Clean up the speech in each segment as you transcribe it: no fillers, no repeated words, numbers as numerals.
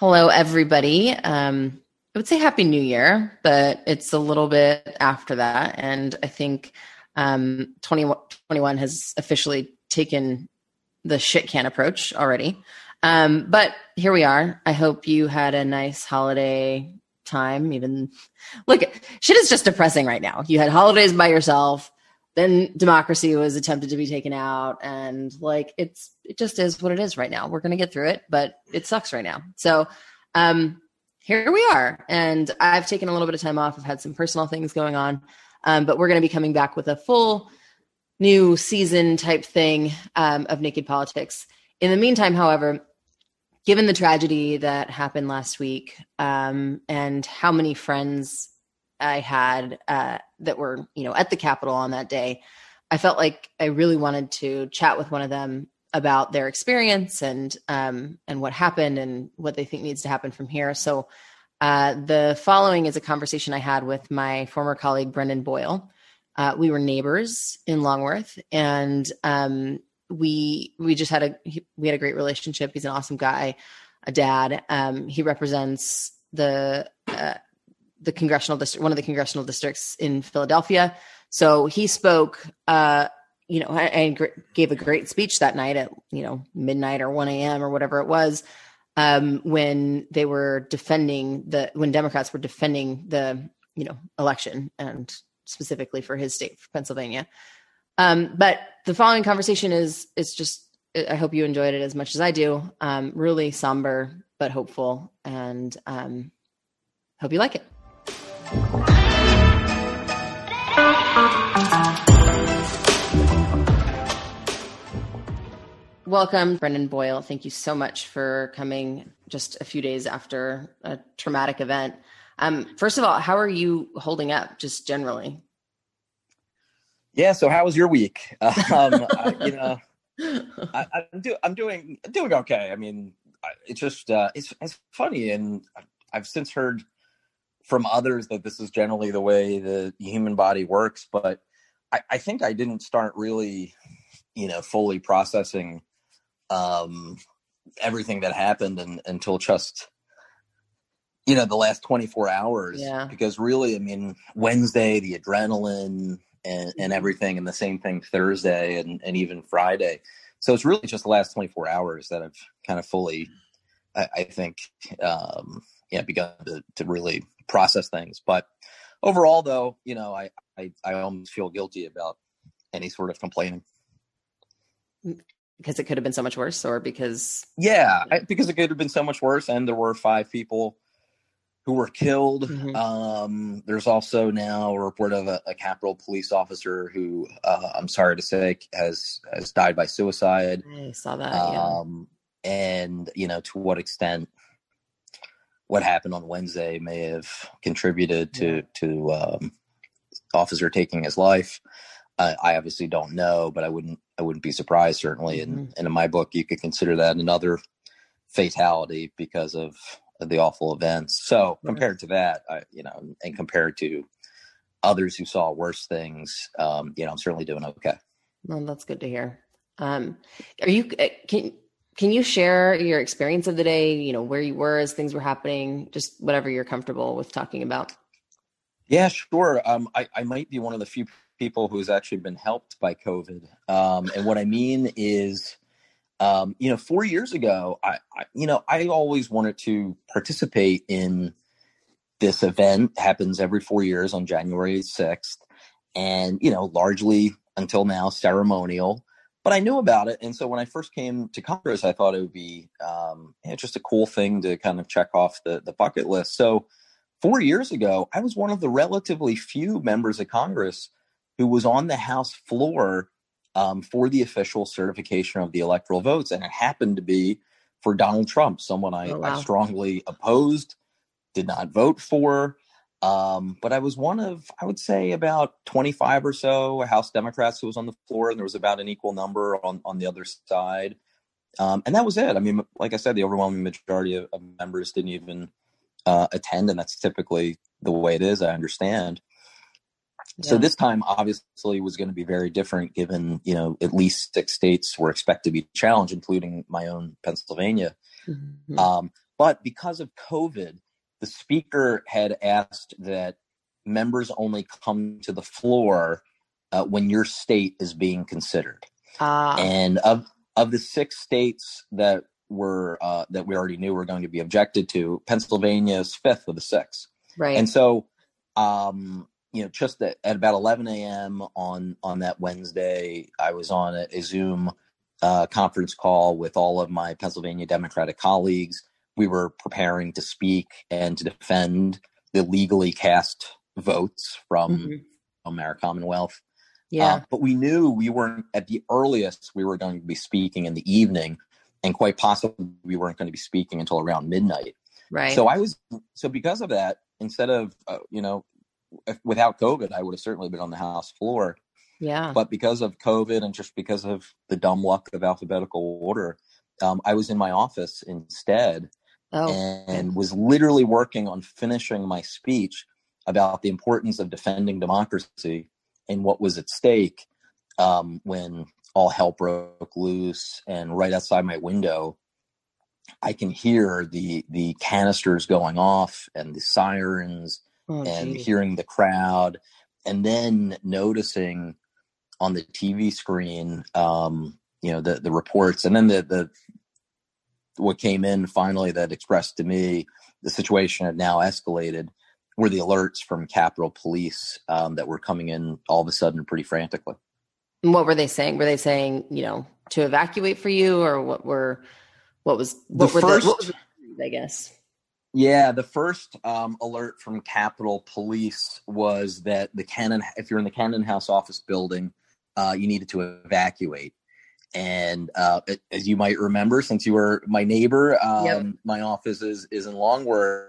Hello, everybody. I would say Happy New Year, but it's a little bit after that. And I think 2021 has officially taken the shit can approach already. But here we are. I hope you had a nice holiday time. Even look, shit is just depressing right now. You had holidays by yourself, then democracy was attempted to be taken out, and it just is what it is right now. We're gonna get through it, but it sucks right now. So here we are, and I've taken a little bit of time off. I've had some personal things going on, but we're going to be coming back with a full new season type thing of Naked Politics. In the meantime, however, given the tragedy that happened last week and how many friends I had that were, at the Capitol on that day, I felt like I really wanted to chat with one of them about their experience and what happened and what they think needs to happen from here. So the following is a conversation I had with my former colleague, Brendan Boyle. We were neighbors in Longworth, and we had a great relationship. He's an awesome guy, a dad. He represents the congressional district, one of the congressional districts in Philadelphia. So he spoke, and gave a great speech that night at, midnight or 1 a.m. or whatever it was, when they were when Democrats were defending the, election, and specifically for his state, for Pennsylvania. But the following conversation is just, I hope you enjoyed it as much as I do. Really somber, but hopeful, and hope you like it. Welcome, Brendan Boyle. Thank you so much for coming just a few days after a traumatic event. First of all, how are you holding up, just generally? Yeah. So how was your week? I'm doing okay. I mean, it's just, it's funny. And I've since heard from others that this is generally the way the human body works. But I think I didn't start really, fully processing everything that happened until just, the last 24 hours. Yeah. Because really, I mean, Wednesday, the adrenaline and everything, and the same thing Thursday and even Friday. So it's really just the last 24 hours that I've kind of fully, I think, begun to really process things. But overall, though, I almost feel guilty about any sort of complaining. Because it could have been so much worse, or because... Yeah, because it could have been so much worse, and there were 5 people who were killed. Mm-hmm. There's also now a report of a Capitol police officer who, I'm sorry to say, has died by suicide. I saw that, yeah. And, to what extent what happened on Wednesday may have contributed to officer taking his life. I obviously don't know, but I wouldn't be surprised, certainly. Mm-hmm. And in my book, you could consider that another fatality because of the awful events. So compared to that, and compared to others who saw worse things, I'm certainly doing okay. Well, that's good to hear. Can you share your experience of the day, where you were as things were happening, just whatever you're comfortable with talking about? Yeah, sure. I might be one of the few people who's actually been helped by COVID. And what I mean is, 4 years ago, I always wanted to participate in this event. It happens every 4 years on January 6th. And, largely until now, ceremonial. But I knew about it. And so when I first came to Congress, I thought it would be just a cool thing to kind of check off the bucket list. So 4 years ago, I was one of the relatively few members of Congress who was on the House floor for the official certification of the electoral votes. And it happened to be for Donald Trump, someone I strongly opposed, did not vote for. But I was one of, I would say, about 25 or so House Democrats who was on the floor, and there was about an equal number on the other side. And that was it. I mean, like I said, the overwhelming majority of members didn't even attend, and that's typically the way it is, I understand. Yeah. So this time, obviously, was going to be very different given, at least 6 states were expected to be challenged, including my own Pennsylvania. Mm-hmm. But because of COVID, the speaker had asked that members only come to the floor when your state is being considered. And of the 6 states that were that we already knew were going to be objected to, Pennsylvania is 5th of the 6. Right. And so, just at about 11 a.m. on that Wednesday, I was on a Zoom conference call with all of my Pennsylvania Democratic colleagues. We were preparing to speak and to defend the legally cast votes from our Commonwealth. Yeah. But we knew we weren't, at the earliest, we were going to be speaking in the evening, and quite possibly we weren't going to be speaking until around midnight. Right. So because of that, instead of, without COVID, I would have certainly been on the House floor. Yeah. But because of COVID and just because of the dumb luck of alphabetical order, I was in my office instead and was literally working on finishing my speech about the importance of defending democracy and what was at stake when all hell broke loose. And right outside my window, I can hear the canisters going off and the sirens hearing the crowd, and then noticing on the TV screen, the reports, and then the what came in finally that expressed to me the situation had now escalated were the alerts from Capitol Police that were coming in all of a sudden pretty frantically. And what were they saying? Were they saying, to evacuate for you, or what was I guess? Yeah, the first alert from Capitol Police was that if you're in the Cannon House office building, you needed to evacuate. And as you might remember, since you were my neighbor, my office is in Longworth.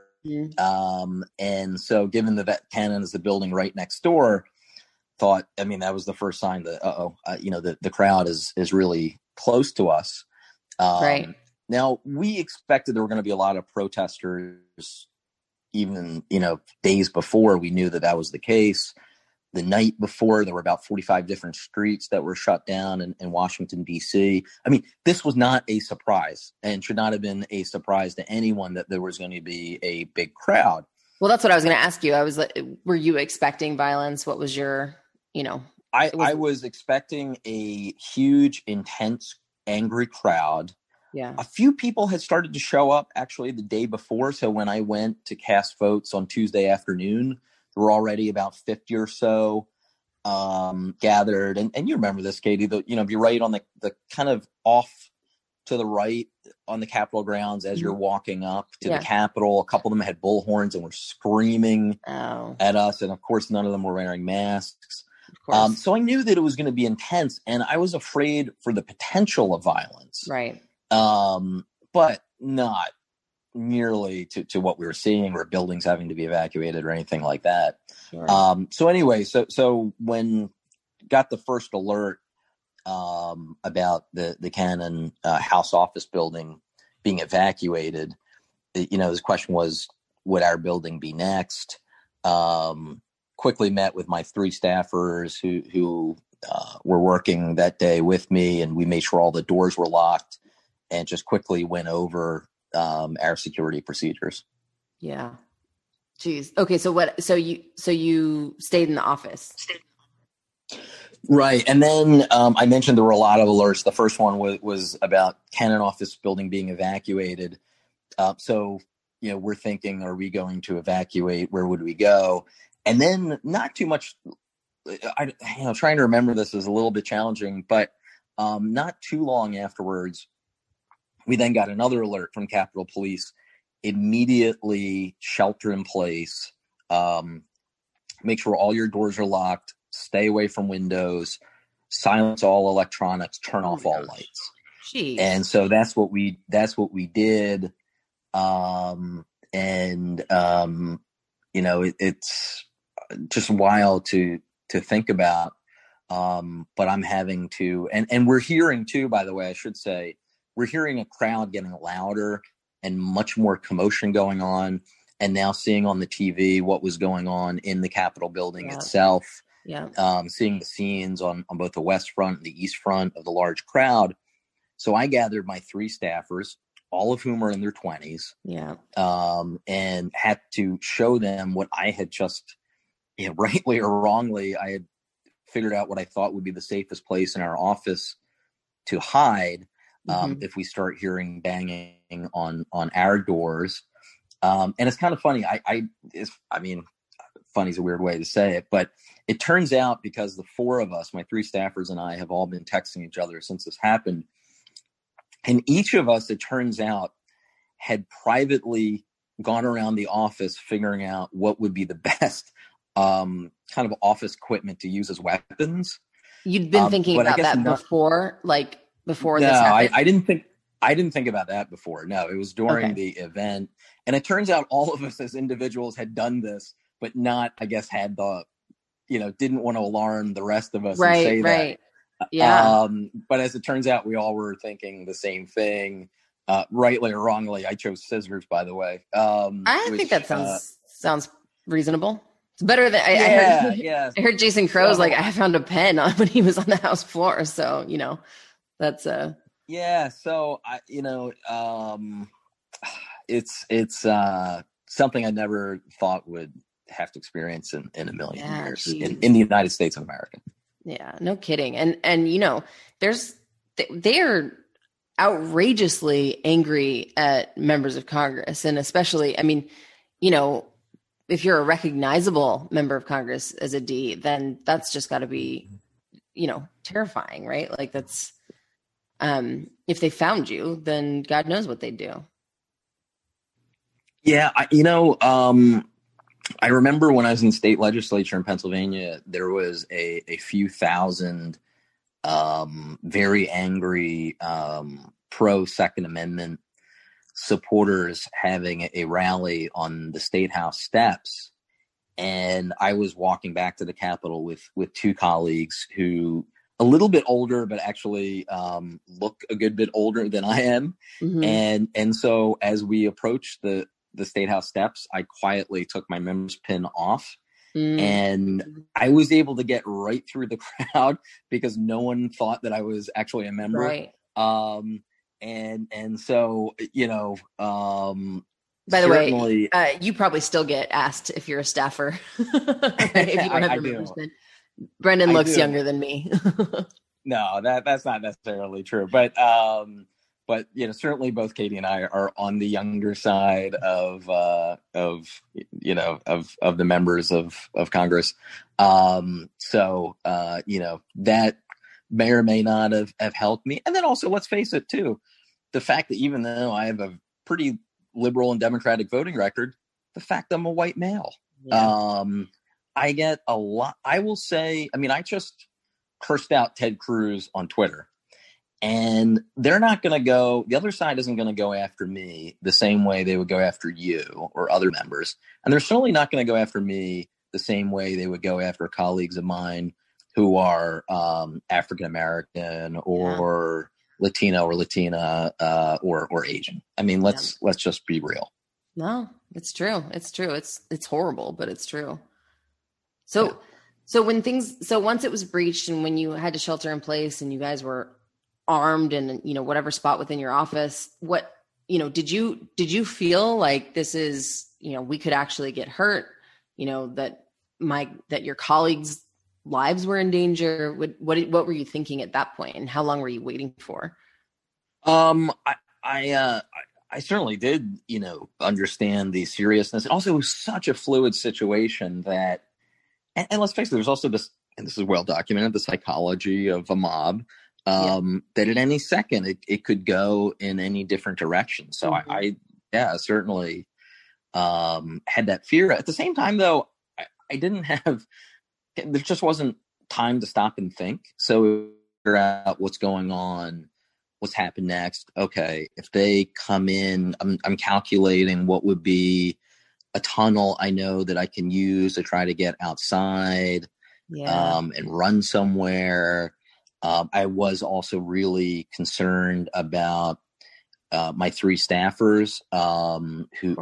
And so given that Cannon is the building right next door, that was the first sign that, the crowd is really close to us. Right. Now, we expected there were going to be a lot of protesters, even, days before we knew that was the case. The night before, there were about 45 different streets that were shut down in Washington, D.C. I mean, this was not a surprise, and should not have been a surprise to anyone that there was going to be a big crowd. Well, that's what I was going to ask you. I was like, were you expecting violence? What was your, I was expecting a huge, intense, angry crowd. Yeah. A few people had started to show up actually the day before. So when I went to cast votes on Tuesday afternoon, there were already about 50 or so gathered. And you remember this, Katie, be right on the kind of off to the right on the Capitol grounds as you're walking up to the Capitol. A couple of them had bullhorns and were screaming at us. And of course, none of them were wearing masks. So I knew that it was going to be intense, and I was afraid for the potential of violence. Right. But not nearly to what we were seeing, or buildings having to be evacuated or anything like that. Sure. So anyway, so when got the first alert about the Cannon House office building being evacuated, his question was, would our building be next? Quickly met with my 3 staffers who were working that day with me, and we made sure all the doors were locked, and just quickly went over our security procedures. Yeah. Jeez. Okay. So you stayed in the office. Right. And then I mentioned there were a lot of alerts. The first one was about Cannon office building being evacuated. So, we're thinking, are we going to evacuate? Where would we go? And then not too much, trying to remember this is a little bit challenging, but not too long afterwards, we then got another alert from Capitol Police. Immediately shelter in place. Make sure all your doors are locked. Stay away from windows. Silence all electronics. Turn off all lights. Jeez. And so that's what we did. It's just wild to think about. But I'm having to, and we're hearing too, by the way, I should say, we're hearing a crowd getting louder and much more commotion going on. And now seeing on the TV what was going on in the Capitol building itself. Yeah. Seeing the scenes on both the west front and the east front of the large crowd. So I gathered my 3 staffers, all of whom are in their 20s. Yeah. And had to show them what I had just, rightly or wrongly, I had figured out what I thought would be the safest place in our office to hide if we start hearing banging on our doors. And it's kind of funny. Funny is a weird way to say it, but it turns out, because the four of us, my three staffers and I, have all been texting each other since this happened. And each of us, it turns out, had privately gone around the office figuring out what would be the best kind of office equipment to use as weapons. You'd been thinking about that before this happened? I didn't think about that before. No, it was during the event. And it turns out all of us as individuals had done this, but not, I guess, had the, didn't want to alarm the rest of us and say that. Yeah. But as it turns out, we all were thinking the same thing, rightly or wrongly. I chose scissors, by the way. I think that sounds reasonable. It's better than I heard Jason Crow's I found a pen when he was on the house floor. So, that's So it's something I never thought would have to experience in a million years in the United States of America. Yeah, no kidding. And they are outrageously angry at members of Congress. And especially, if you're a recognizable member of Congress as a D, then that's just got to be, terrifying, right? Like that's, if they found you, then God knows what they'd do. Yeah. I remember when I was in state legislature in Pennsylvania, there was a few thousand very angry pro Second Amendment supporters having a rally on the State House steps. And I was walking back to the Capitol with two colleagues who a little bit older, but actually look a good bit older than I am. Mm-hmm. And so as we approached the State House steps, I quietly took my member's pin off, and I was able to get right through the crowd because no one thought that I was actually a member. Right. And so, by the way, you probably still get asked if you're a staffer. If you don't have your member's pin. Brendan looks younger than me. No, that's not necessarily true, but certainly both Katie and I are on the younger side of the members of Congress. That may or may not have helped me. And then also, let's face it too, the fact that even though I have a pretty liberal and democratic voting record, the fact I'm a white male, I get a lot. I will say, I just cursed out Ted Cruz on Twitter. And they're not going to go, the other side isn't going to go after me the same way they would go after you or other members. And they're certainly not going to go after me the same way they would go after colleagues of mine who are African-American or Latino or Latina or Asian. Let's just be real. No, it's true. It's true. It's horrible, but it's true. So once it was breached and when you had to shelter in place and you guys were armed and whatever spot within your office, what did you feel like this is we could actually get hurt, that your colleagues' lives were in danger? What were you thinking at that point, and how long were you waiting for? I certainly did understand the seriousness. And also, it was such a fluid situation that, and let's face it, there's also this, and this is well documented, the psychology of a mob. That at any second it could go in any different direction. So I certainly had that fear. At the same time, though, I didn't have, there just wasn't time to stop and think. So figure out what's going on, what's happened next. Okay, if they come in, I'm calculating what would be a tunnel I know that I can use to try to get outside and run somewhere. I was also really concerned about my three staffers who,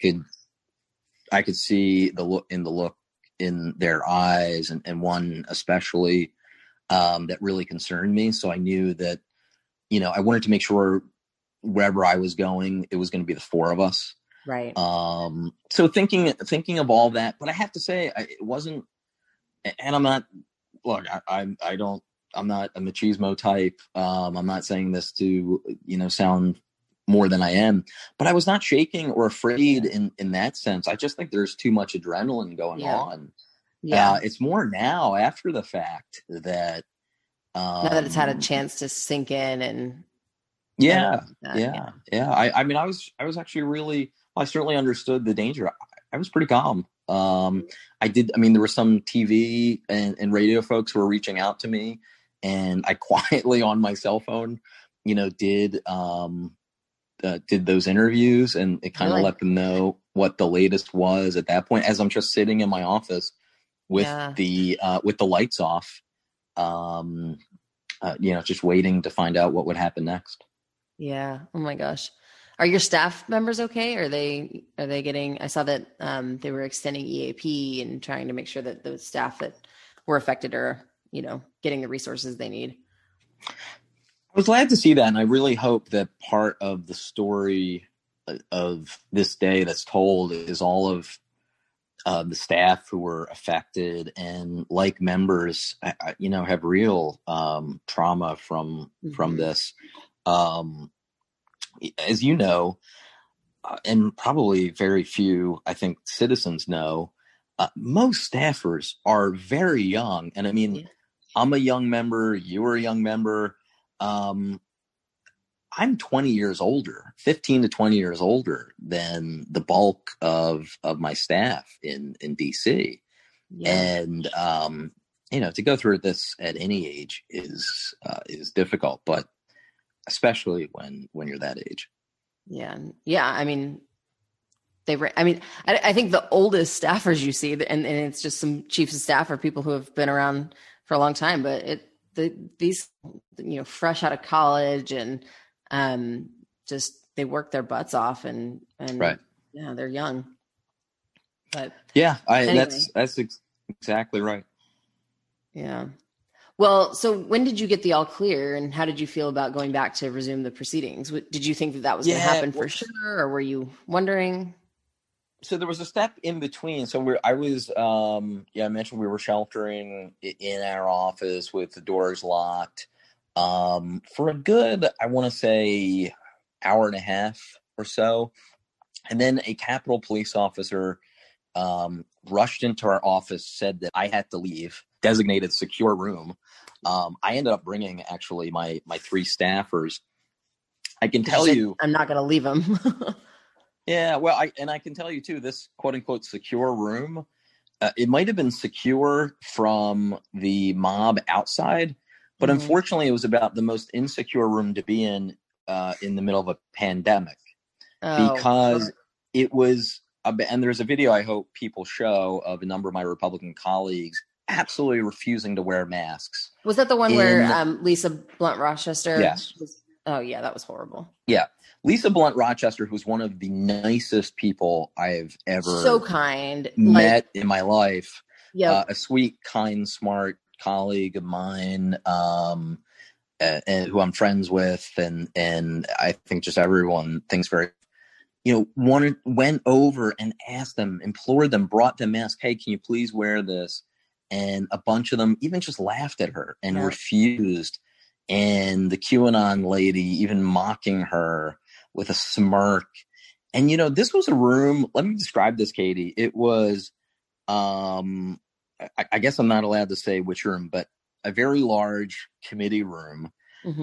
I could see the look in their eyes and one especially that really concerned me. So I knew that, I wanted to make sure wherever I was going, it was going to be the four of us. Right. So thinking of all that, but I have to say it wasn't, and I'm not, look, I'm not a machismo type. I'm not saying this to, sound more than I am, but I was not shaking or afraid in that sense. I just think there's too much adrenaline going on. Yeah. It's more now after the fact that, now that it's had a chance to sink in and yeah. I mean, I was actually really, I certainly understood the danger. I was pretty calm. There were some TV and radio folks who were reaching out to me, and I quietly on my cell phone, did those interviews, and it kind of let them know what the latest was at that point, as I'm just sitting in my office with the lights off, just waiting to find out what would happen next. Yeah. Oh my gosh. Are your staff members okay? Are they getting, I saw that they were extending EAP and trying to make sure that the staff that were affected are, getting the resources they need. I was glad to see that. And I really hope that part of the story of this day that's told is all of the staff who were affected and like members, have real trauma from this. As you know, and probably very few, I think, citizens know, most staffers are very young. And I mean, I'm a young member, you're a young member. I'm 20 years older, 15 to 20 years older than the bulk of my staff in DC. Yeah. And, to go through this at any age is difficult, but especially when you're that age. Yeah. I mean, I think the oldest staffers you see, and it's just some chiefs of staff or people who have been around for a long time, but these fresh out of college and just they work their butts off and right. Yeah, they're young. But anyway. That's exactly right. Yeah. Well, so when did you get the all clear, and how did you feel about going back to resume the proceedings? Did you think that was going to happen for sure, or were you wondering? So there was a step in between. So I mentioned we were sheltering in our office with the doors locked for a good, I want to say, hour and a half or so. And then a Capitol police officer rushed into our office, said that I had to leave, designated secure room. I ended up bringing actually my three staffers. I can tell you, I'm not going to leave them. Yeah, well, I can tell you too, this quote unquote secure room, it might have been secure from the mob outside, but unfortunately it was about the most insecure room to be in the middle of a pandemic, because it was, and there's a video I hope people show of a number of my Republican colleagues absolutely refusing to wear masks. Was that the one where Lisa Blunt Rochester? Yes. Oh yeah, that was horrible. Yeah. Lisa Blunt Rochester, who's one of the nicest people I've ever so kind met in my life. Yeah. A sweet, kind, smart colleague of mine, and who I'm friends with, and I think just everyone thinks very, went over and asked them, implored them, brought them masks. Hey, can you please wear this? And a bunch of them even just laughed at her and refused. And the QAnon lady even mocking her with a smirk. And, this was a room, let me describe this, Katie. It was, I guess I'm not allowed to say which room, but a very large committee room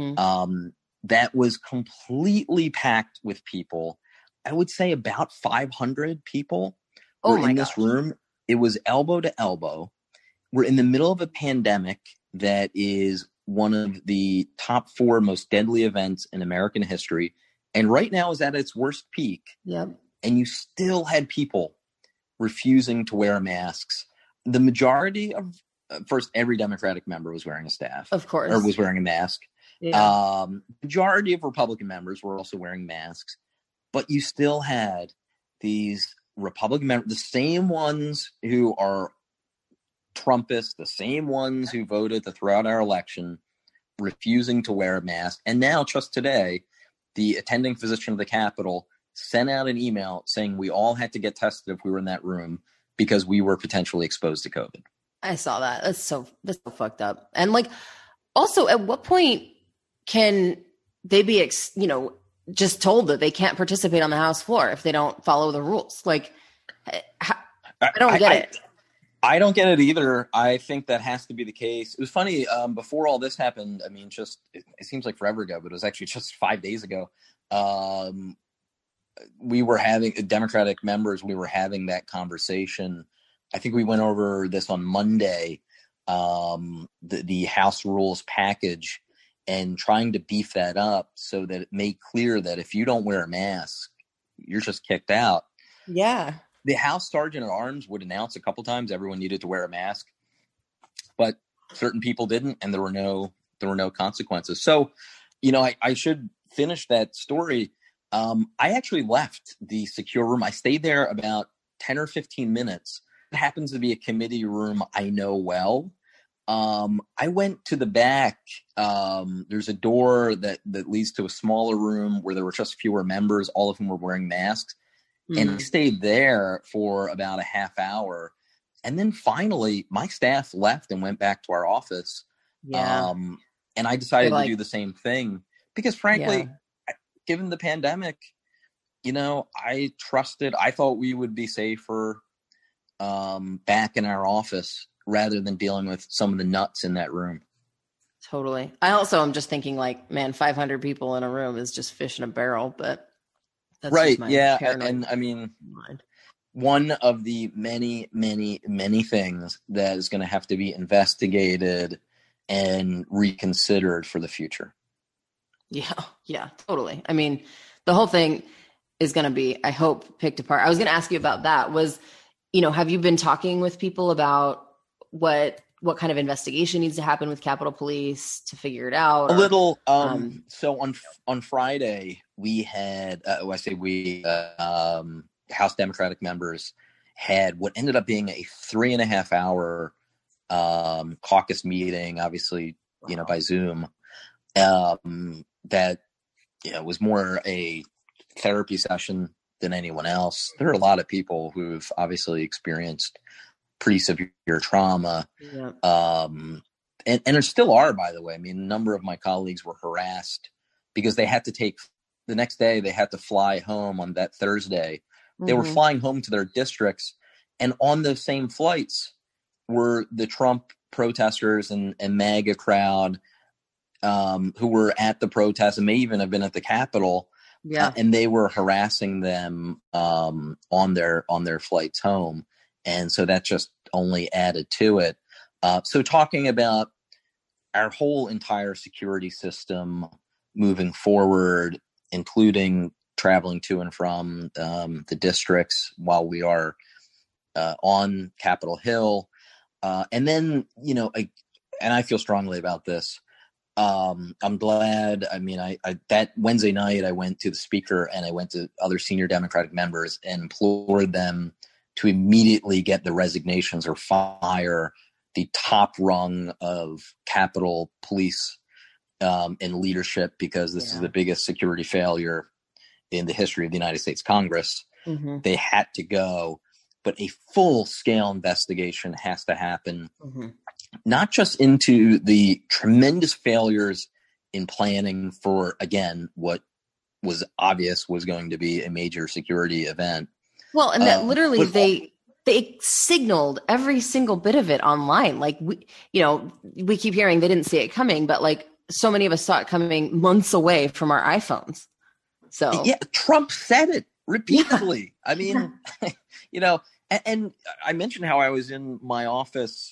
that was completely packed with people. I would say about 500 people were in this room. It was elbow to elbow. We're in the middle of a pandemic that is one of the top 4 most deadly events in American history. And right now is at its worst peak. Yep. And you still had people refusing to wear masks. The majority of, first, every Democratic member was wearing a staff. Of course. Or was wearing a mask. Yeah. Majority of Republican members were also wearing masks. But you still had these Republican members, the same ones who are Trumpists, the same ones who voted to throw out our election, refusing to wear a mask. And now, just today, the attending physician of the Capitol sent out an email saying we all had to get tested if we were in that room because we were potentially exposed to COVID. I saw that. That's so fucked up. And like, also, at what point can they be, just told that they can't participate on the House floor if they don't follow the rules? Like, I don't get it. I don't get it either. I think that has to be the case. It was funny, before all this happened, I mean, it seems like forever ago, but it was actually just 5 days ago. We were having Democratic members, we were having that conversation. I think we went over this on Monday, the House rules package, and trying to beef that up so that it made clear that if you don't wear a mask, you're just kicked out. Yeah. The House Sergeant at Arms would announce a couple times everyone needed to wear a mask, but certain people didn't, and there were no consequences. So, I should finish that story. I actually left the secure room. I stayed there about 10 or 15 minutes. It happens to be a committee room I know well. I went to the back. There's a door that leads to a smaller room where there were just fewer members, all of whom were wearing masks. And I stayed there for about a half hour. And then finally, my staff left and went back to our office. Yeah. And I decided to do the same thing because, frankly, given the pandemic, I thought we would be safer back in our office rather than dealing with some of the nuts in that room. Totally. I also am just thinking, like, man, 500 people in a room is just fish in a barrel, but that's right. Yeah. paranoid And I mean, mind. One of the many, many, many things that is going to have to be investigated and reconsidered for the future. Yeah, totally. I mean, the whole thing is going to be, I hope, picked apart. I was going to ask you about that. Have you been talking with people about what kind of investigation needs to happen with Capitol Police to figure it out? A little. So on Friday, we had, House Democratic members had what ended up being a 3.5 hour caucus meeting, obviously, by Zoom. That was more a therapy session than anyone else. There are a lot of people who've obviously experienced pretty severe trauma. Yeah. And there still are, by the way. I mean, a number of my colleagues were harassed because they had to the next day, they had to fly home on that Thursday. They were flying home to their districts, and on those same flights were the Trump protesters and MAGA crowd who were at the protest and may even have been at the Capitol. Yeah. And they were harassing them on their flights home. And so that just only added to it. So talking about our whole entire security system moving forward, including traveling to and from the districts while we are on Capitol Hill. And then, and I feel strongly about this. I'm glad. I mean, I that Wednesday night, I went to the speaker and I went to other senior Democratic members and implored them to immediately get the resignations or fire the top rung of Capitol Police and leadership, because this is the biggest security failure in the history of the United States Congress. They had to go, but a full-scale investigation has to happen, not just into the tremendous failures in planning for, again, what was obvious was going to be a major security event. Well, and that literally they signaled every single bit of it online. Like, we keep hearing they didn't see it coming, but like so many of us saw it coming months away from our iPhones. So yeah, Trump said it repeatedly. I mean, and I mentioned how I was in my office,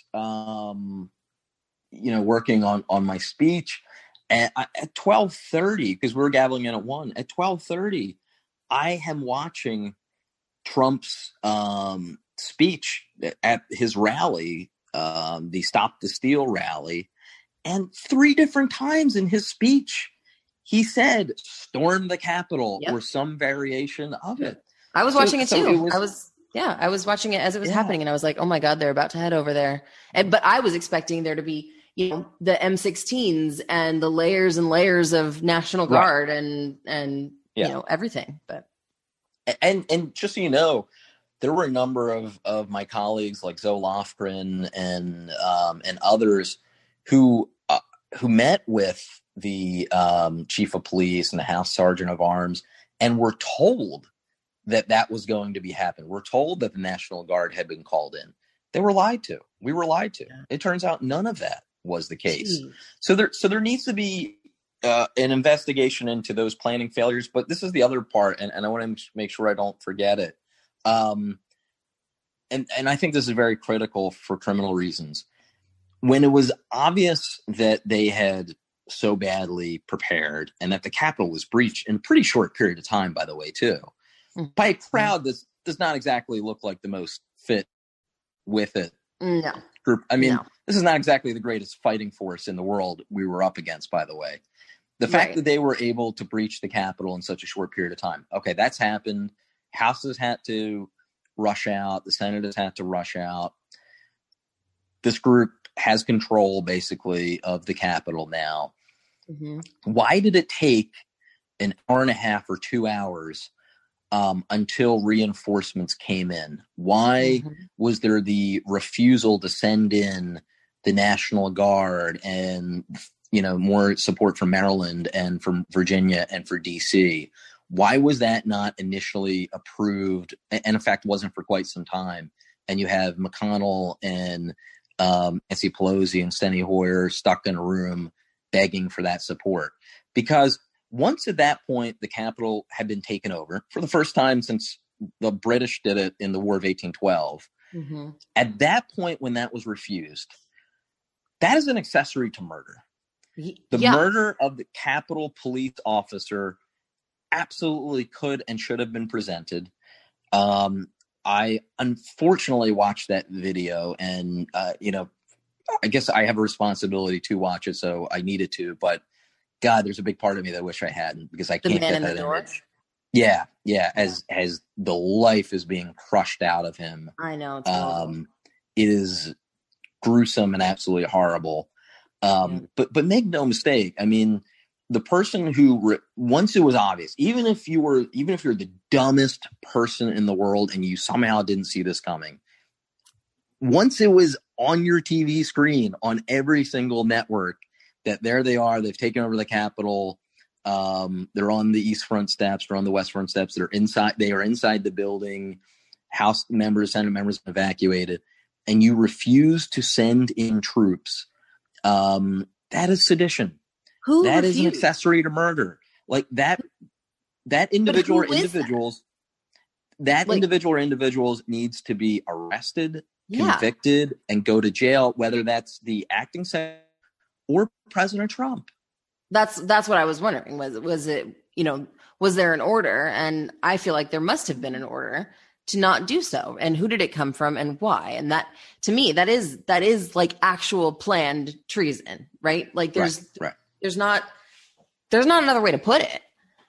working on my speech, and at 12:30, because we were gathering in at 1, at 12:30, I am watching Trump's speech at his rally, the Stop the Steal rally, and 3 different times in his speech, he said, storm the Capitol or some variation of it. I was watching it too. I was watching it as it was happening, and I was like, oh my God, they're about to head over there. But I was expecting there to be, you know, the M16s and the layers and layers of National Guard and you know, everything. But and just so you know, there were a number of my colleagues like Zoe Lofgren and others who met with the chief of police and the House Sergeant of Arms and were told that was going to be happening. We're told that the National Guard had been called in. They were lied to. We were lied to. It turns out none of that was the case. Jeez. So there needs to be an investigation into those planning failures. But this is the other part, and I want to make sure I don't forget it. And I think this is very critical for criminal reasons. When it was obvious that they had so badly prepared and that the Capitol was breached in a pretty short period of time, by the way, too, by a crowd that does not exactly look like the most fit with it group. I mean, this is not exactly the greatest fighting force in the world we were up against, by the way. The fact that they were able to breach the Capitol in such a short period of time. Okay, that's happened. Houses had to rush out. The senators had to rush out. This group has control, basically, of the Capitol now. Mm-hmm. Why did it take an hour and a half or 2 hours until reinforcements came in? Why was there the refusal to send in the National Guard and, you know, more support from Maryland and from Virginia and for DC? Why was that not initially approved? And in fact, wasn't for quite some time. And you have McConnell and Nancy Pelosi and Steny Hoyer stuck in a room begging for that support. Because once at that point, the Capitol had been taken over for the first time since the British did it in the War of 1812. Mm-hmm. At that point, when that was refused, that is an accessory to murder. The murder of the Capitol police officer absolutely could and should have been presented. I unfortunately watched that video and, you know, I guess I have a responsibility to watch it, so I needed to, but God, there's a big part of me that I wish I hadn't because I can't get that image. Yeah. As the life is being crushed out of him. I know. It is gruesome and absolutely horrible. But make no mistake. I mean, the person who once it was obvious, even if you're the dumbest person in the world and you somehow didn't see this coming, once it was on your TV screen on every single network that there they are, they've taken over the Capitol. They're on the East Front steps, they're on the West Front steps. They are inside the building. House members, Senate members evacuated, and you refuse to send in troops. That is sedition. That is an accessory to murder. Like that individual or individuals, individual or individuals needs to be arrested, convicted, and go to jail, whether that's the acting secretary or President Trump. That's what I was wondering. Was it, you know, was there an order? And I feel like there must have been an order to not do so. And who did it come from and why? And that, to me, that is like actual planned treason, right? Like there's not another way to put it.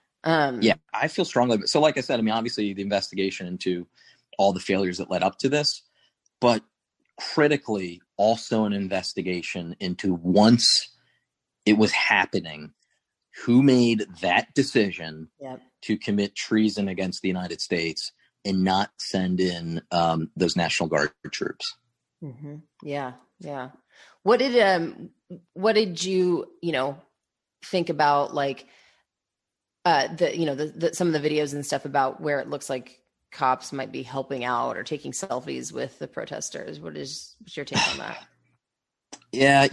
I feel strongly. So like I said, I mean, obviously the investigation into all the failures that led up to this, but critically also an investigation into once it was happening, who made that decision to commit treason against the United States and not send in those National Guard troops. Mm-hmm. Yeah. What did you think about, like, some of the videos and stuff about where it looks like cops might be helping out or taking selfies with the protesters? What's your take on that? Yeah,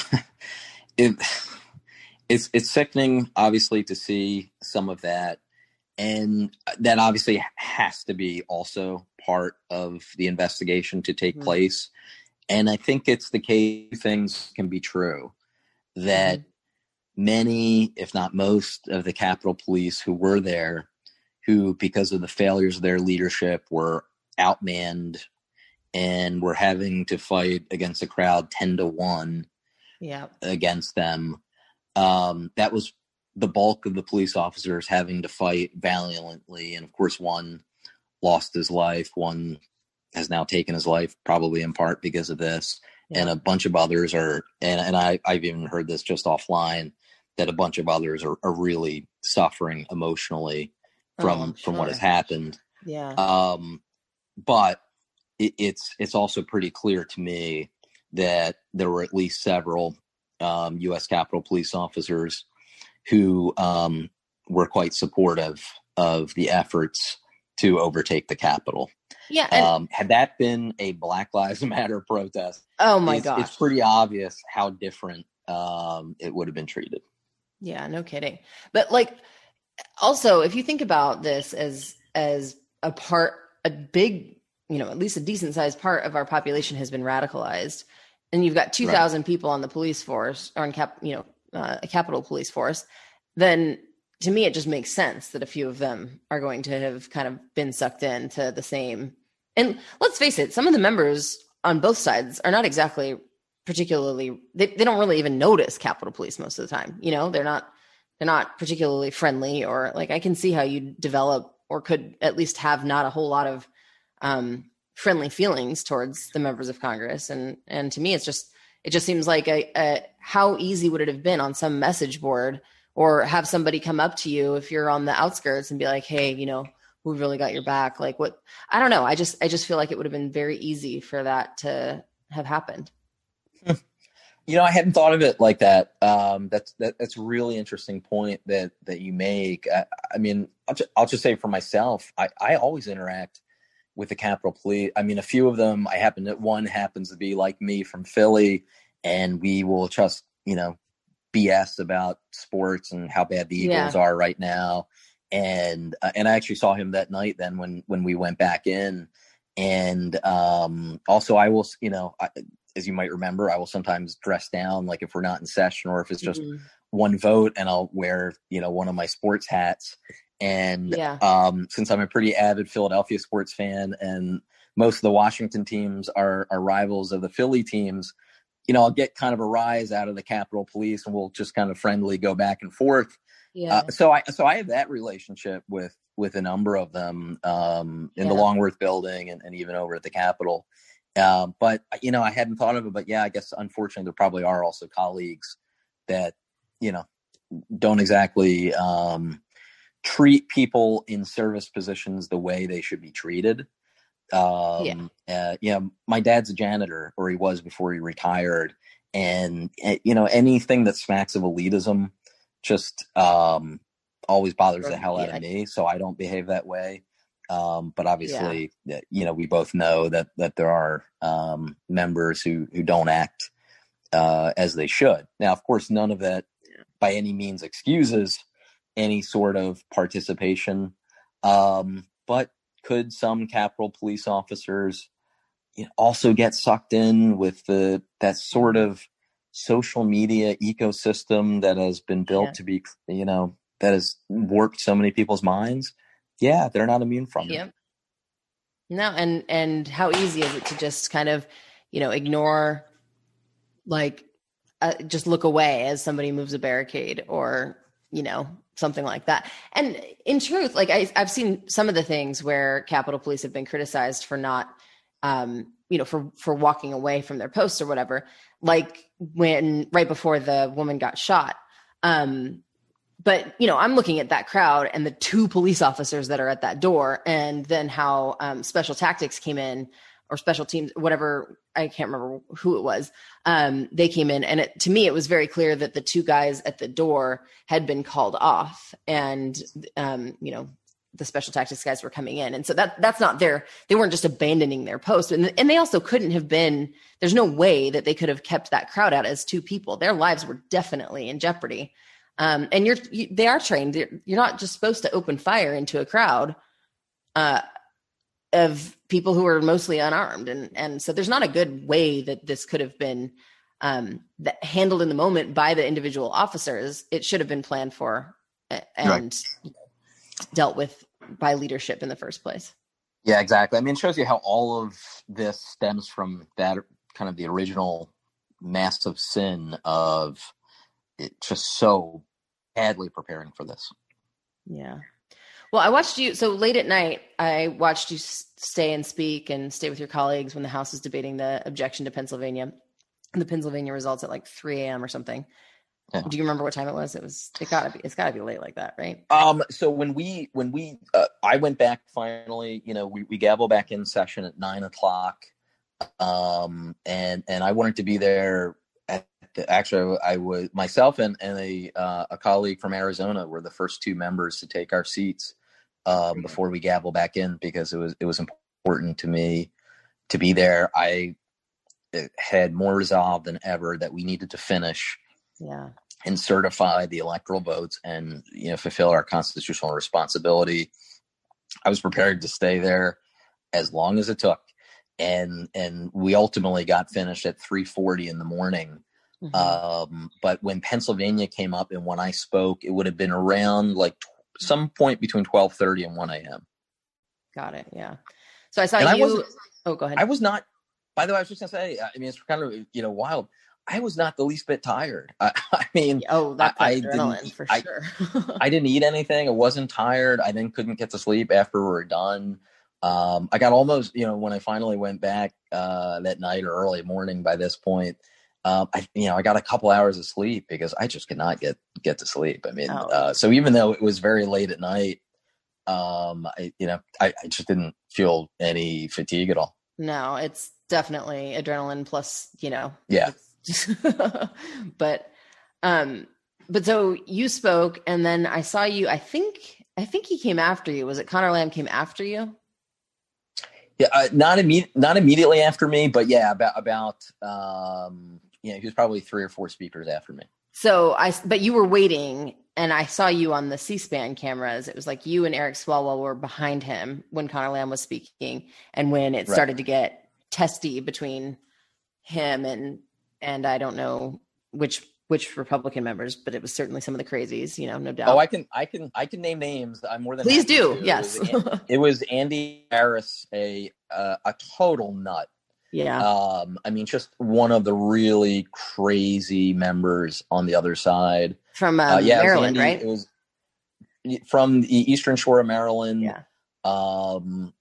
it's sickening, obviously, to see some of that. And that obviously has to be also part of the investigation to take place. And I think it's the case things can be true that many, if not most, of the Capitol Police who were there, who, because of the failures of their leadership, were outmanned and were having to fight against a crowd 10-1 against them. That was the bulk of the police officers having to fight valiantly. And of course, one lost his life. One has now taken his life, probably in part because of this. and a bunch of others are, and I've even heard this just offline, that a bunch of others are really suffering emotionally from what has happened. Yeah. But it's also pretty clear to me that there were at least several U.S. Capitol Police officers who were quite supportive of the efforts to overtake the Capitol. Yeah. And had that been a Black Lives Matter protest, oh my gosh, it's pretty obvious how different it would have been treated. Yeah, no kidding. But like, also, if you think about this as a big, at least a decent sized part of our population has been radicalized, and you've got 2,000 people on the police force or in a Capitol Police Force, then to me it just makes sense that a few of them are going to have kind of been sucked into the same. And let's face it, some of the members on both sides are not exactly particularly, they don't really even notice Capitol Police most of the time. They're not particularly friendly, or like, I can see how you develop or could at least have not a whole lot of friendly feelings towards the members of Congress. And to me, it just seems like how easy would it have been on some message board, or have somebody come up to you if you're on the outskirts and be like, hey, we really got your back. Like, what? I don't know. I just feel like it would have been very easy for that to have happened. I hadn't thought of it like that. That's a really interesting point that you make. I mean, I'll just say for myself, I always interact with the Capitol Police. I mean, a few of them, one happens to be like me from Philly, and we will just, BS about sports and how bad the Eagles are right now. And I actually saw him that night then when we went back in. And also I will, as you might remember, I will sometimes dress down, like if we're not in session or if it's just one vote, and I'll wear, one of my sports hats. And since I'm a pretty avid Philadelphia sports fan, and most of the Washington teams are rivals of the Philly teams, I'll get kind of a rise out of the Capitol Police, and we'll just kind of friendly go back and forth. Yeah. So I have that relationship with a number of them in the Longworth building and even over at the Capitol. But I hadn't thought of it, but I guess unfortunately there probably are also colleagues that, don't exactly treat people in service positions the way they should be treated. My dad's a janitor, or he was before he retired. And, anything that smacks of elitism just always bothers the hell out of me. So I don't behave that way. But obviously, we both know that there are members who don't act as they should. Now, of course, none of that by any means excuses any sort of participation. But could some Capitol Police officers also get sucked in with that sort of social media ecosystem that has been built to be, that has warped so many people's minds? Yeah, they're not immune from it. No, and how easy is it to just kind of, ignore, like, just look away as somebody moves a barricade, or, something like that. And in truth, like I've seen some of the things where Capitol Police have been criticized for not, for walking away from their posts or whatever, like when right before the woman got shot. But, I'm looking at that crowd and the two police officers that are at that door, and then how special tactics came in, or special teams, whatever, I can't remember who it was. They came in, and to me, it was very clear that the two guys at the door had been called off, and, the special tactics guys were coming in. And so that's not they weren't just abandoning their post. And they also couldn't have been, there's no way that they could have kept that crowd out as two people. Their lives were definitely in jeopardy. And they are trained. You're not just supposed to open fire into a crowd of people who are mostly unarmed. And so there's not a good way that this could have been handled in the moment by the individual officers. It should have been planned for and dealt with by leadership in the first place. Yeah, exactly. I mean, it shows you how all of this stems from that kind of the original massive sin of it, just so badly preparing for this. Yeah. Well, I watched you. So late at night, I watched you stay and speak and stay with your colleagues when the House was debating the objection to Pennsylvania. the Pennsylvania results at like 3 a.m. or something. Yeah. Do you remember what time it was? It's gotta be late like that, right? So when I went back finally, we gavel back in session at 9:00. And I wanted to be there actually I was myself and a colleague from Arizona were the first two members to take our seats before we gavel back in, because it was important to me to be there. I had more resolve than ever that we needed to finish and certify the electoral votes and fulfill our constitutional responsibility. I was prepared to stay there as long as it took. And we ultimately got finished at 3:40 in the morning. Mm-hmm. But when Pennsylvania came up and when I spoke, it would have been around like some point between 12:30 and 1 a.m. Got it. Yeah. So I saw you. Oh, go ahead. I was not, by the way, I was just going to say, I mean, it's kind of, wild. I was not the least bit tired. I mean, that's adrenaline for sure. I didn't eat anything. I wasn't tired. I then couldn't get to sleep after we were done. I got almost, when I finally went back that night or early morning by this point, I got a couple hours of sleep because I just could not get to sleep. I mean, so even though it was very late at night, I just didn't feel any fatigue at all. No, it's definitely adrenaline plus, Yeah. But so you spoke and then I saw you, I think he came after you. Was it Connor Lamb came after you? Yeah, not immediately after me, but yeah, about he was probably 3 or 4 speakers after me. So but you were waiting, and I saw you on the C-SPAN cameras. It was like you and Eric Swalwell were behind him when Connor Lamb was speaking, and when it started to get testy between him and I don't know which Republican members, but it was certainly some of the crazies, no doubt. Oh, I can name names. I'm more than please do. To. Yes, it was Andy Harris, a total nut. Yeah. I mean, just one of the really crazy members on the other side from Maryland, Andy, right? It was from the Eastern Shore of Maryland. Yeah.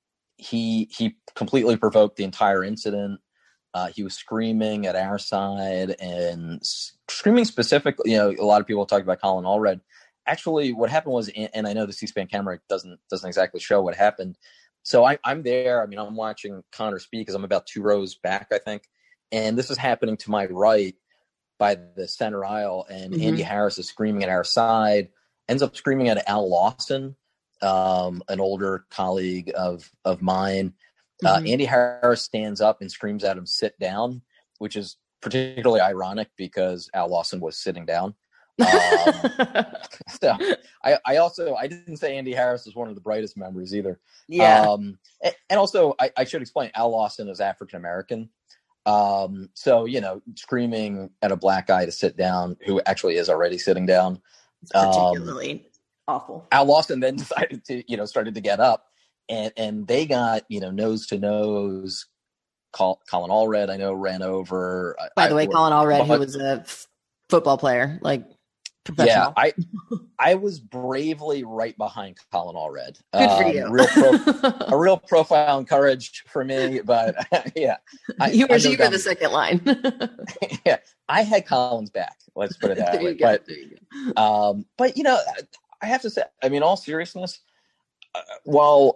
He completely provoked the entire incident. He was screaming at our side and screaming specifically. A lot of people talk about Colin Allred. Actually, what happened was, and I know the C-SPAN camera doesn't exactly show what happened. So I'm there. I mean, I'm watching Connor speak because I'm about 2 rows back, I think. And this is happening to my right by the center aisle. And mm-hmm. Andy Harris is screaming at our side, ends up screaming at Al Lawson, an older colleague of mine. Mm-hmm. Andy Harris stands up and screams at him, "Sit down," which is particularly ironic because Al Lawson was sitting down. So I didn't say Andy Harris is one of the brightest members either. Yeah. And also I should explain, Al Lawson is African American. So, screaming at a black guy to sit down who actually is already sitting down. It's particularly awful. Al Lawson then decided to, started to get up and they got, nose to nose. Colin Allred, I know, ran over. By the way, Colin Allred, who was a football player, like professional. Yeah, I was bravely right behind Colin Allred. Good for you. A real profile and courage for me, but yeah. You were the second line. Yeah, I had Colin's back. Let's put it that way. But I have to say, I mean, all seriousness, while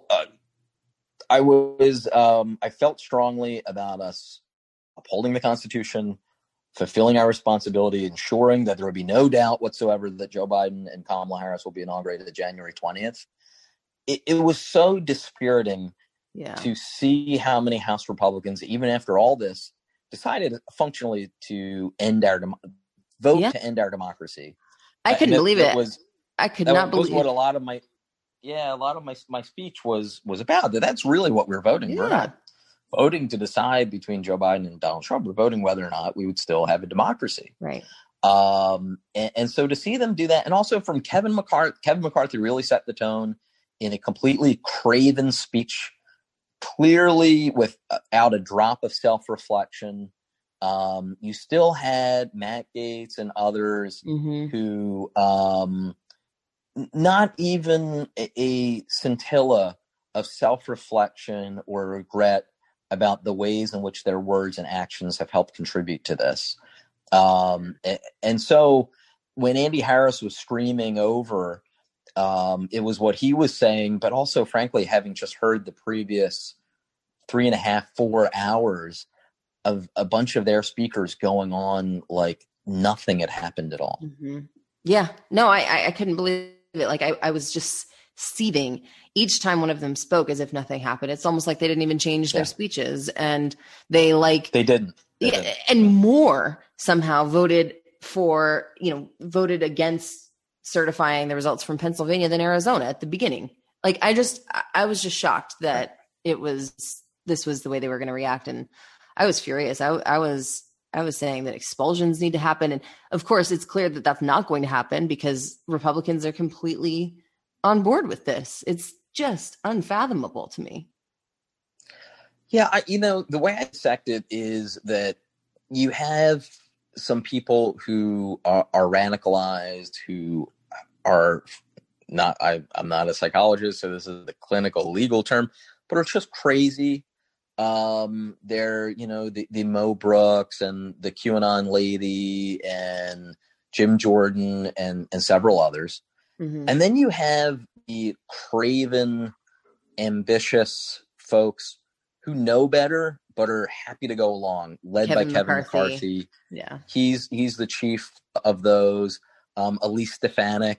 I felt strongly about us upholding the Constitution, fulfilling our responsibility, ensuring that there would be no doubt whatsoever that Joe Biden and Kamala Harris will be inaugurated January 20th. It was so dispiriting to see how many House Republicans, even after all this, decided functionally to end our vote to end our democracy. I couldn't believe it. I could not believe what a lot of my speech was about. That's really what we're voting. Yeah. We're not voting to decide between Joe Biden and Donald Trump. We're voting whether or not we would still have a democracy. Right. And so to see them do that, and also from Kevin McCarthy really set the tone in a completely craven speech, clearly without a drop of self-reflection. You still had Matt Gaetz and others mm-hmm. who not even a scintilla of self-reflection or regret about the ways in which their words and actions have helped contribute to this. And so when Andy Harris was screaming over, it was what he was saying, but also, frankly, having just heard the previous 3.5, 4 hours of a bunch of their speakers going on like nothing had happened at all. Mm-hmm. Yeah, no, I couldn't believe it. Like I was just seething each time one of them spoke as if nothing happened. It's almost like they didn't even change their speeches, and they didn't. And more somehow voted against certifying the results from Pennsylvania than Arizona at the beginning. Like I was just shocked that this was the way they were going to react. And I was furious. I was saying that expulsions need to happen. And of course it's clear that that's not going to happen because Republicans are completely on board with this. It's just unfathomable to me. Yeah. The way I dissect it is that you have some people who are radicalized, who are not, I'm not a psychologist, so this is the clinical legal term, but are just crazy. They're, the Mo Brooks and the QAnon lady and Jim Jordan and several others. Mm-hmm. And then you have the craven, ambitious folks who know better, but are happy to go along, led by Kevin McCarthy. Yeah. He's the chief of those. Elise Stefanik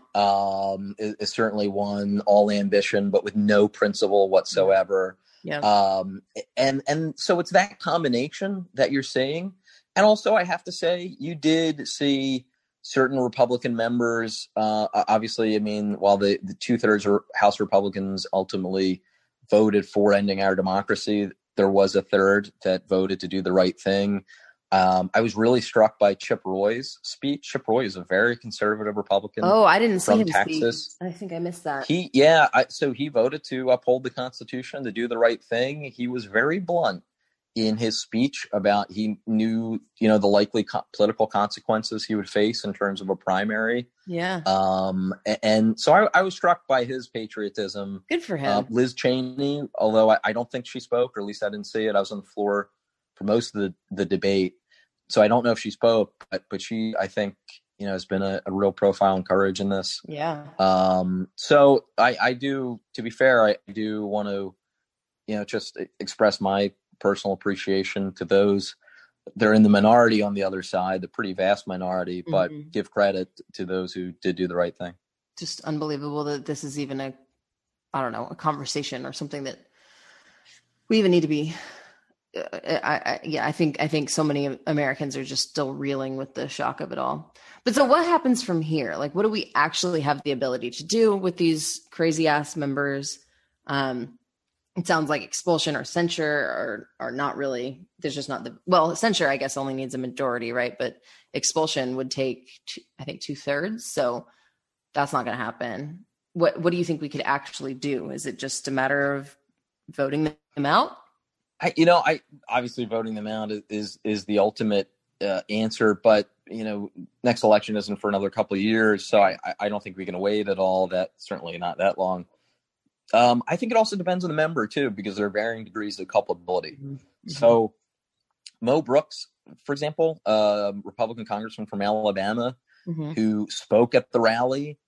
is certainly one, all ambition, but with no principle whatsoever. Yeah. And so it's that combination that you're seeing. And also I have to say, you did see certain Republican members, obviously, I mean, while the 2/3 House Republicans ultimately voted for ending our democracy, there was a third that voted to do the right thing. I was really struck by Chip Roy's speech. Chip Roy is a very conservative Republican. Oh, I didn't see him Texas. speak. I think I missed that. So he voted to uphold the Constitution, to do the right thing. He was very blunt in his speech about he knew, the likely political consequences he would face in terms of a primary. Yeah. And so I was struck by his patriotism. Good for him. Liz Cheney, although I don't think she spoke, or at least I didn't see it. I was on the floor for most of the debate, so I don't know if she spoke, but she, I think, has been a real profile and courage in this. Yeah. So I do, to be fair, I do want to, just express my personal appreciation to those. They're in the minority on the other side, the pretty vast minority, but give credit to those who did do the right thing. Just unbelievable that this is even a conversation or something that we even need to be. I think so many Americans are just still reeling with the shock of it all. But so what happens from here? Like, what do we actually have the ability to do with these crazy ass members? It sounds like expulsion or censure are not really, there's just not censure, I guess, only needs a majority, right? But expulsion would take, I think, 2/3. So that's not going to happen. What do you think we could actually do? Is it just a matter of voting them out? I obviously voting them out is the ultimate answer, but next election isn't for another couple of years, so I don't think we can wait at all. That's certainly not that long. I think it also depends on the member too, because there are varying degrees of culpability. Mm-hmm. So Mo Brooks, for example, Republican congressman from Alabama, who spoke at the rally,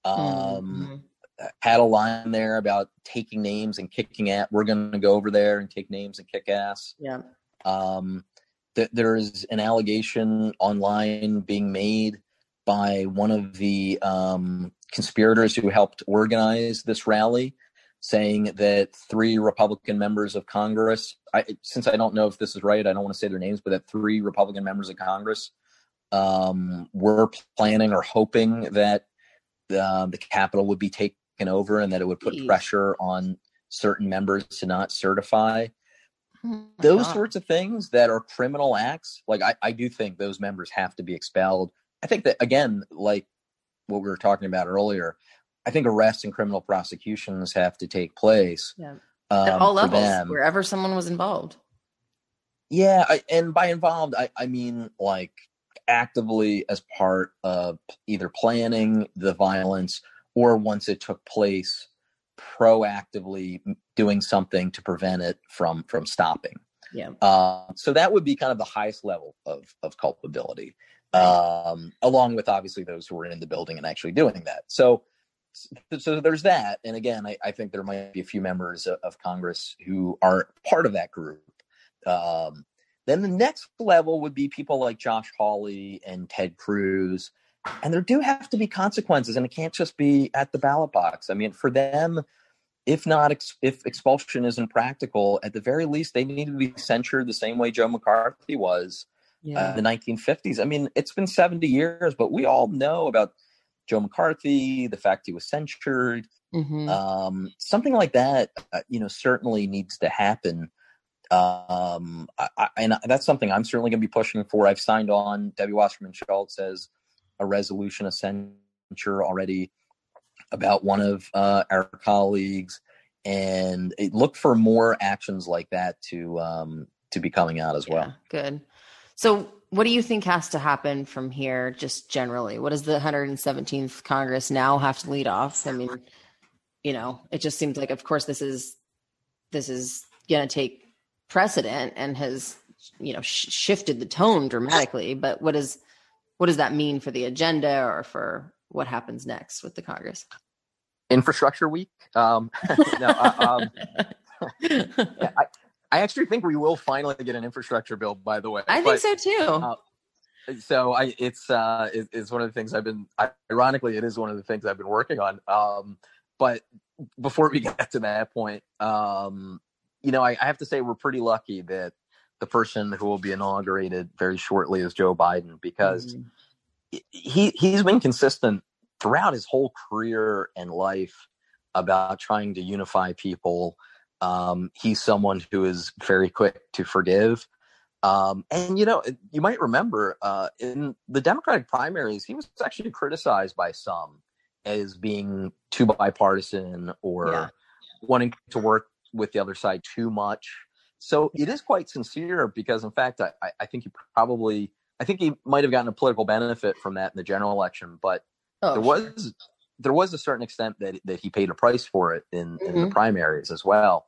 had a line there about taking names and kicking ass. We're going to go over there and take names and kick ass. Yeah. There's an allegation online being made by one of the conspirators who helped organize this rally, saying that 3 Republican members of Congress, since I don't know if this is right, I don't want to say their names, but that 3 Republican members of Congress were planning or hoping that the Capitol would be taken over and that it would put pressure on certain members to not certify. Those sorts of things that are criminal acts, like I do think those members have to be expelled. I think that, again, like what we were talking about earlier, I think arrests and criminal prosecutions have to take place. Yeah. At all levels, wherever someone was involved. Yeah, and by involved, I mean like actively as part of either planning the violence or once it took place, proactively doing something to prevent it from stopping. Yeah. So that would be kind of the highest level of culpability, along with obviously those who were in the building and actually doing that. So there's that. And again, I think there might be a few members of Congress who are part of that group. Then the next level would be people like Josh Hawley and Ted Cruz. And there do have to be consequences, and it can't just be at the ballot box. I mean, for them, if expulsion isn't practical, at the very least, they need to be censured the same way Joe McCarthy was in the 1950s. I mean, it's been 70 years, but we all know about Joe McCarthy, the fact he was censured. Something like that, certainly needs to happen. And that's something I'm certainly going to be pushing for. I've signed on. Debbie Wasserman Schultz says a resolution of censure already about one of our colleagues, and look for more actions like that to be coming out as well. Good. So what do you think has to happen from here, just generally? What does the 117th Congress now have to lead off? I mean, it just seems like, of course, this is going to take precedent and has, shifted the tone dramatically. But what does that mean for the agenda or for what happens next with the Congress? Infrastructure Week. I actually think we will finally get an infrastructure bill, by the way. I think so too. It's one of the things ironically, it is one of the things I've been working on. But before we get to that point, I have to say we're pretty lucky that the person who will be inaugurated very shortly is Joe Biden, because he's been consistent throughout his whole career and life about trying to unify people. He's someone who is very quick to forgive. And, you might remember in the Democratic primaries, he was actually criticized by some as being too bipartisan or wanting to work with the other side too much. So it is quite sincere, because, in fact, I think he might have gotten a political benefit from that in the general election, but there was a certain extent that he paid a price for it in the primaries as well.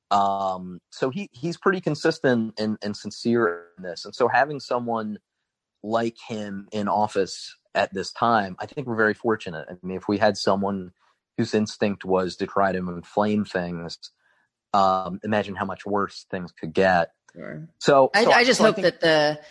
So he's pretty consistent and sincere in this. And so having someone like him in office at this time, I think we're very fortunate. I mean, if we had someone whose instinct was to try to inflame things, imagine how much worse things could get. Sure. So I just hope that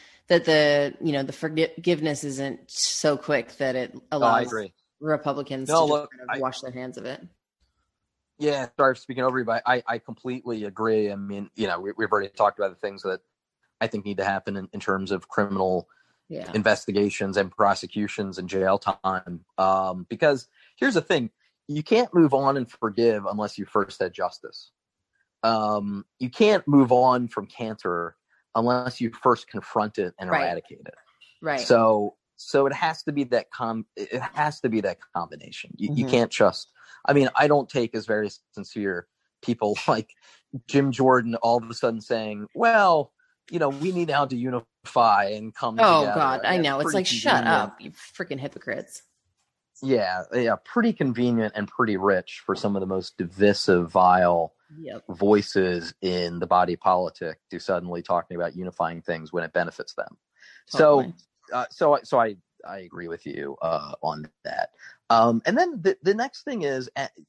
the forgiveness isn't so quick that it allows Republicans to wash their hands of it. Yeah, sorry for speaking over you, but I completely agree. I mean, we've already talked about the things that I think need to happen in terms of criminal investigations and prosecutions and jail time. Because here's the thing, you can't move on and forgive unless you first had justice. You can't move on from cancer unless you first confront it and eradicate it. Right. So it has to be that combination. You can't just, I don't take as very sincere people like Jim Jordan all of a sudden saying, well, we need now to unify and come together. Oh God, I know. It's like, shut up, you freaking hypocrites. Yeah. Pretty convenient and pretty rich for some of the most divisive, vile voices in the body politic to suddenly talking about unifying things when it benefits them. Totally. So I agree with you on that. And then the next thing is,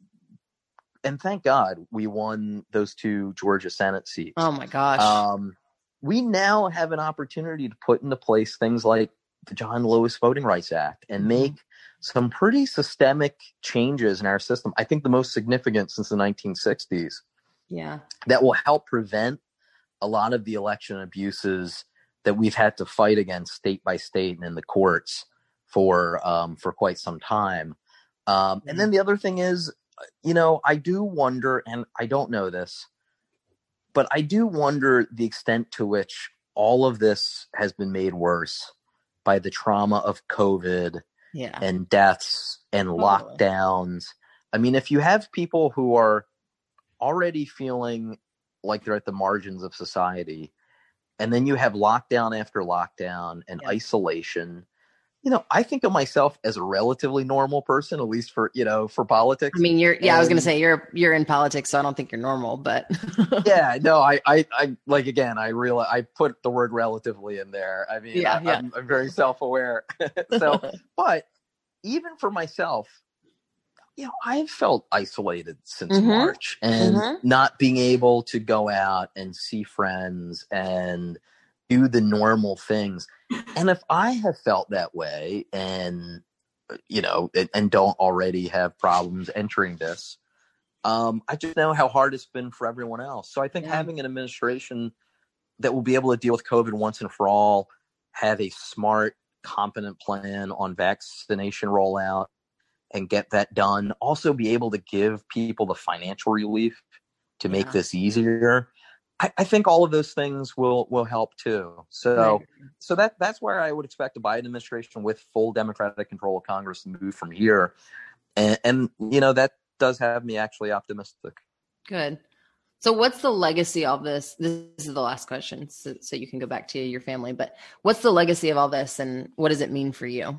and thank God we won those 2 Georgia Senate seats. Oh my gosh. We now have an opportunity to put into place things like the John Lewis Voting Rights Act and make some pretty systemic changes in our system. I think the most significant since the 1960s. Yeah. That will help prevent a lot of the election abuses that we've had to fight against state by state and in the courts for quite some time. And then the other thing is, I do wonder, and I don't know this, but I do wonder the extent to which all of this has been made worse by the trauma of COVID and deaths and lockdowns. I mean, if you have people who are already feeling like they're at the margins of society, and then you have lockdown after lockdown and isolation, I think of myself as a relatively normal person, at least for politics. I mean, I was going to say you're in politics, so I don't think you're normal, but yeah, no, I like, again, I realize I put the word relatively in there. I mean, I'm very self-aware. So, but even for myself, I've felt isolated since March, and not being able to go out and see friends and do the normal things. And if I have felt that way and don't already have problems entering this, I just know how hard it's been for everyone else. So I think having an administration that will be able to deal with COVID once and for all, have a smart, competent plan on vaccination rollout and get that done, also be able to give people the financial relief to make this easier. I think all of those things will help too. So that's where I would expect a Biden administration with full Democratic control of Congress to move from here. And that does have me actually optimistic. Good. So what's the legacy of this? This is the last question, so you can go back to your family. But what's the legacy of all this, and what does it mean for you?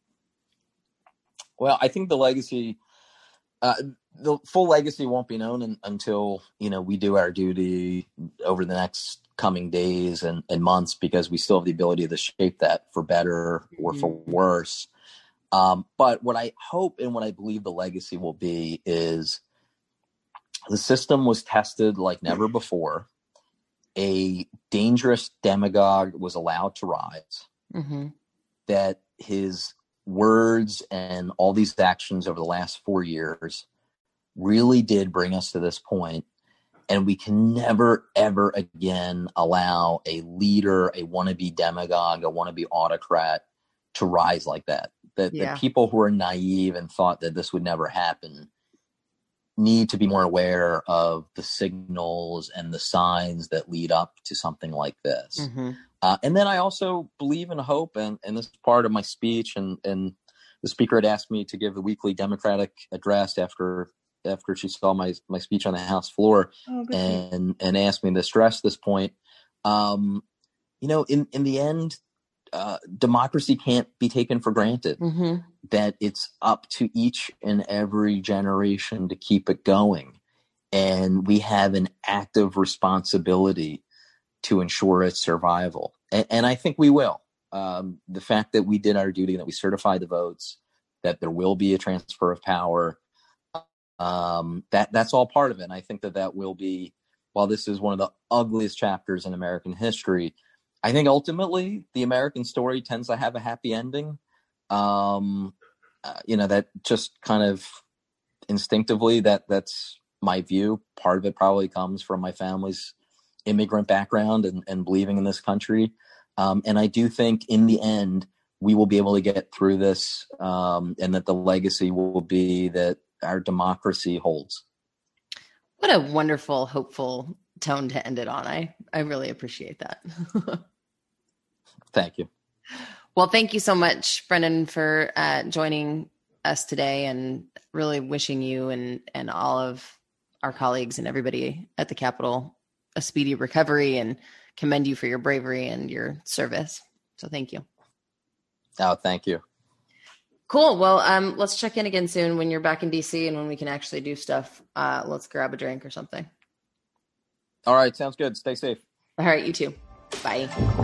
Well, I think the legacy, the full legacy won't be known until, we do our duty over the next coming days and months, because we still have the ability to shape that for better or for worse. But what I hope and what I believe the legacy will be is the system was tested like never before. A dangerous demagogue was allowed to rise. That his words and all these actions over the last 4 years really did bring us to this point. And we can never, ever again allow a leader, a wannabe demagogue, a wannabe autocrat to rise like that. The people who are naive and thought that this would never happen need to be more aware of the signals and the signs that lead up to something like this. And then I also believe and hope, and this is part of my speech, and the speaker had asked me to give the weekly Democratic address after she saw my speech on the House floor, and asked me to stress this point. In the end, democracy can't be taken for granted. That it's up to each and every generation to keep it going, and we have an active responsibility to ensure its survival. And I think we will. The fact that we did our duty, that we certified the votes, that there will be a transfer of power, that's all part of it. And I think that will be, while this is one of the ugliest chapters in American history, I think ultimately the American story tends to have a happy ending. That just kind of instinctively, that's my view. Part of it probably comes from my family's immigrant background and believing in this country. And I do think in the end, we will be able to get through this, and that the legacy will be that our democracy holds. What a wonderful, hopeful tone to end it on. I really appreciate that. Thank you. Well, thank you so much, Brendan, for joining us today, and really wishing you and all of our colleagues and everybody at the Capitol a speedy recovery, and commend you for your bravery and your service. So thank you. Oh, thank you. Cool. Well, let's check in again soon when you're back in DC and when we can actually do stuff. Let's grab a drink or something. All right. Sounds good. Stay safe. All right. You too. Bye.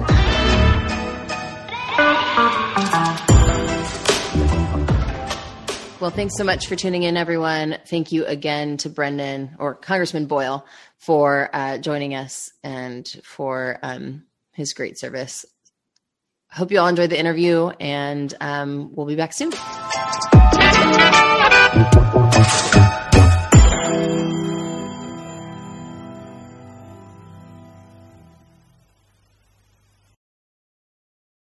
Well, thanks so much for tuning in, everyone. Thank you again to Brendan, or Congressman Boyle, for joining us and for his great service. Hope you all enjoyed the interview, and we'll be back soon.